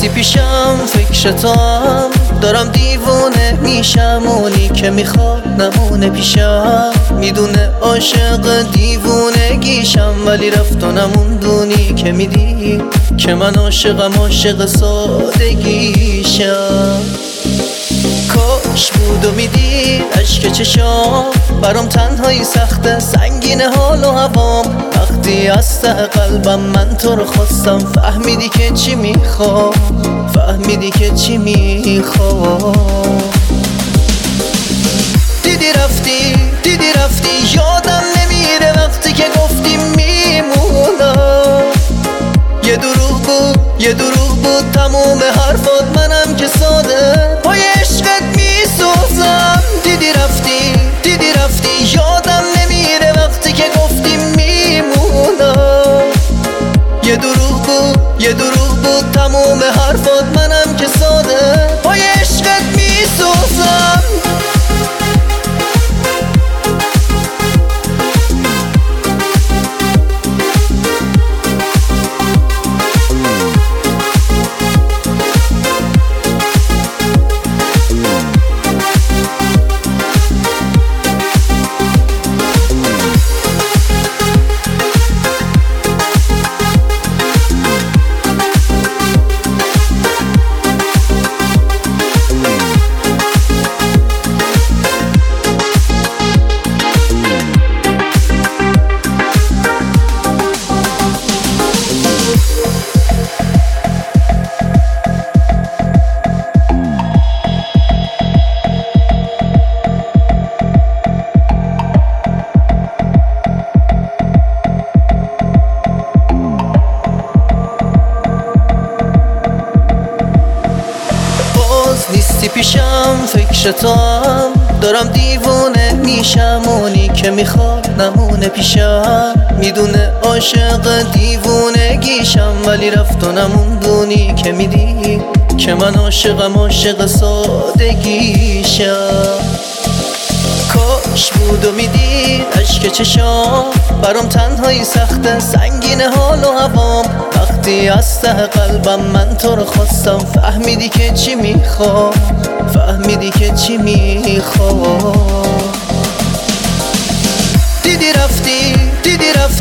نیستی پیشم فکر تو هم دارم دیوونه میشم. اونی که میخواد نمونه پیشم میدونه عاشق دیوونگیشم، ولی رفت و نموندونی که میدی که من عاشقم، عاشق سادگیشم. کاش بود و میدی اشک چشام برام تنهایی سخته، سنگین حال و هوام. وقتی از ته قلبم من تو رو خواستم، فهمیدی که چی میخوام، فهمیدی که چی میخوام. دیدی رفتی یادم نمیره وقتی که گفتی میمونم. یه دروغ بود تموم حرفات، منم که ساده پای عشقت میسوزم. دیدی رفتی یادم نمیره وقتی که گفتی میمونم. یه دروغ بود تموم حرفات، منم که ساده پای عشقت میسوزم. نیستی پیشم فکر تو هم دارم دیوونه میشم. اونی که میخواد نمونه پیشم میدونه عاشق دیوونگیشم، ولی رفت و نموندونی که میدی که من عاشقم، عاشق سادگیشم. کاش بود و میدی اشک چشام برام تنهایی سخته، سنگین حال و هوام. وقتی از ته قلبم من تو رو خواستم، فهمیدی که چی میخوام، فهمیدی که چی میخوام. دیدی رفتی